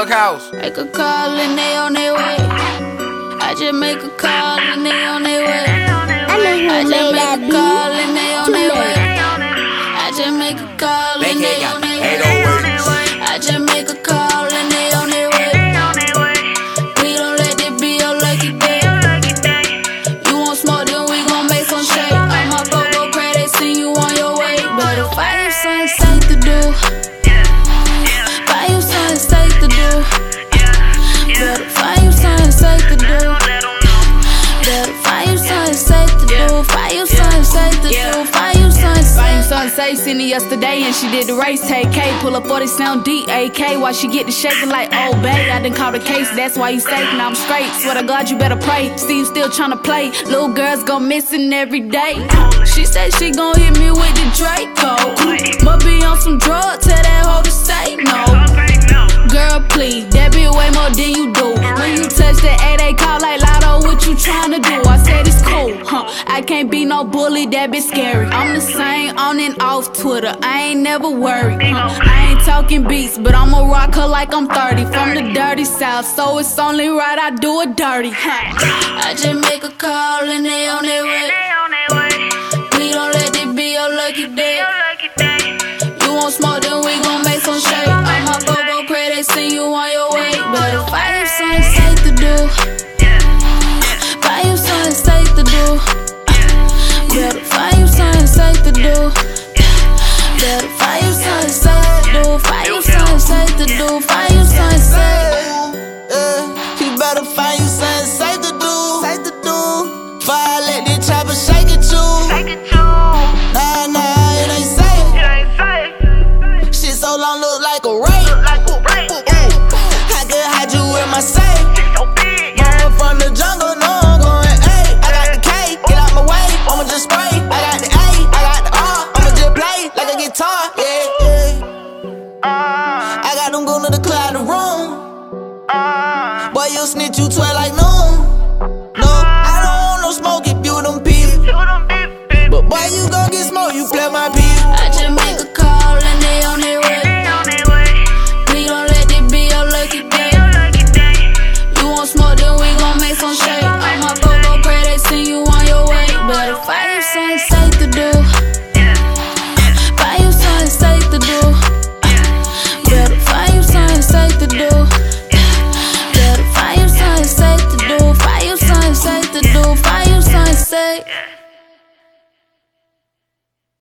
House. Make a call and they on their way. I just make a call and they on their way. I just make a call and they on their way. I just make a call and they on their way. I just make a call and they on their way. We don't let it be your lucky day. You want smoke, then we gon' make some shake. I'm a go credit, see you on your way. Better find you something safe to do. Find you something safe to do. Better find you something safe to do. Better find you something safe to do. Find you something safe to do. Find you something safe. Find you something safe, seen her yesterday and she did the race. Take K, pull up 40 sound DAK. While she get to shaking like, oh babe, I done caught a case, that's why you safe, now I'm straight. Swear to God you better pray, Steve still tryna play. Little girls go missing every day. She said she gon' hit me with the Draco. Must be on some drugs, tell that hoe to say no. Girl please, that be way more than you do. When you touch that 8, call like Lotto, what you tryna do? I said it's cool, I can't be no bully, that be scary. I'm the same on and off Twitter, I ain't never worried. I ain't talking beats, but I'ma rock her like I'm 30. From the dirty south, so it's only right I do it dirty. I just make a call and they on their way. We don't let it be your lucky day. You want smoke, then we gon' make some shake. I'm a go credit, see you on your way. Better find you something safe to do. Find you something safe to do. Better find you something safe to do. Better find you something safe to do. Find you something safe to do. Find you something safe. You better find you something safe to do. Before I let this chopper shake it too. Nah, it ain't safe. Shit so long look like a rape. I could hide you in my safe. Going from the jungle, no I'm going A. I got the K, get out my way, I'ma just spray. I got the A, I got the R, I'ma just play like a guitar, yeah. I got them going to the clear out the room. Boy, you snitch, you 12